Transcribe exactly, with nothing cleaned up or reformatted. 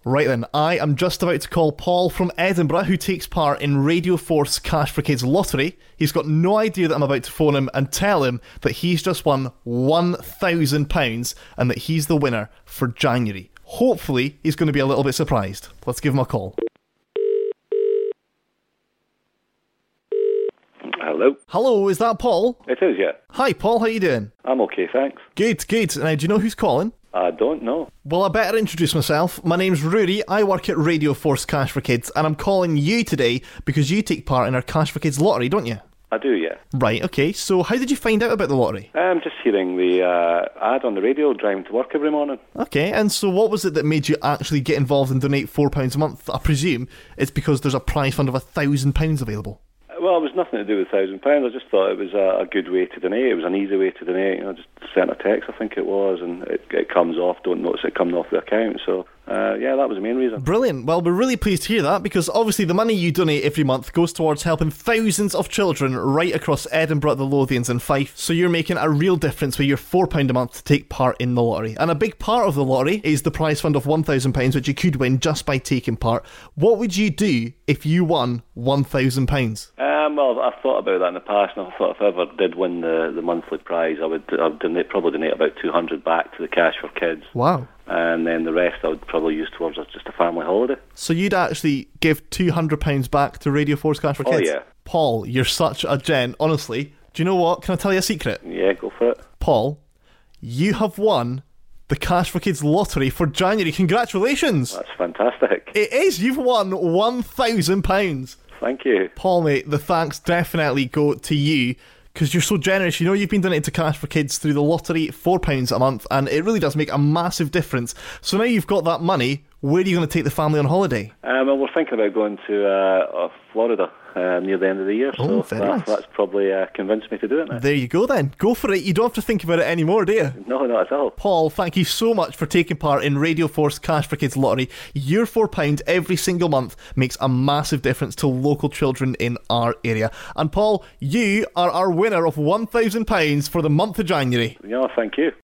Right then, I am just about to call Paul from Edinburgh, who takes part in Radio Force Cash for Kids lottery. He's got no idea that I'm about to phone him and tell him that he's just won one thousand pounds and that he's the winner for January. Hopefully, he's going to be a little bit surprised. Let's give him a call. Hello? Hello, is that Paul? It is, yeah. Hi, Paul, how you doing? I'm okay, thanks. Good, good. Now, do you know who's calling? I don't know. Well, I better introduce myself. My name's Rory, I work at Radio Force Cash for Kids, and I'm calling you today because you take part in our Cash for Kids lottery, don't you? I do, yeah. Right, okay. So how did you find out about the lottery? I'm just hearing the uh, ad on the radio driving to work every morning. Okay, and so what was it that made you actually get involved and donate four pounds a month? I presume it's because there's a prize fund of one thousand pounds available. Well, it was nothing to do with one thousand pounds. I just thought it was a, a good way to donate. It was an easy way to donate. You know, just sent a text, I think it was, and it, it comes off. Don't notice it coming off the account. So, uh, yeah, that was the main reason. Brilliant. Well, we're really pleased to hear that because obviously the money you donate every month goes towards helping thousands of children right across Edinburgh, the Lothians and Fife. So you're making a real difference with your four pounds a month to take part in the lottery. And a big part of the lottery is the prize fund of one thousand pounds, which you could win just by taking part. What would you do if you won one thousand pounds? Um, well, I've thought about that in the past, and I thought if I ever did win the, the monthly prize, I would I'd donate, probably donate about two hundred back to the Cash for Kids. Wow. And then the rest I would probably use towards just a family holiday. So you'd actually give two hundred pounds back to Radio Force Cash for Kids? Oh, yeah. Paul, you're such a gent. Honestly, do you know what? Can I tell you a secret? Yeah, go for it. Paul, you have won the Cash for Kids lottery for January. Congratulations. That's fantastic. It is. You've won one thousand pounds. Thank you. Paul, mate, the thanks definitely go to you because you're so generous. You know, you've been donating to Cash for Kids through the lottery, four pounds a month, and it really does make a massive difference. So now you've got that money, where are you going to take the family on holiday? Um, well, we're thinking about going to uh, uh, Florida uh, near the end of the year, Oh, so very that, nice. that's probably uh, convinced me to do it now. There you go then. Go for it. You don't have to think about it anymore, do you? No, not at all. Paul, thank you so much for taking part in Radio Force Cash for Kids lottery. Your four pounds every single month makes a massive difference to local children in our area. And Paul, you are our winner of one thousand pounds for the month of January. Yeah, thank you.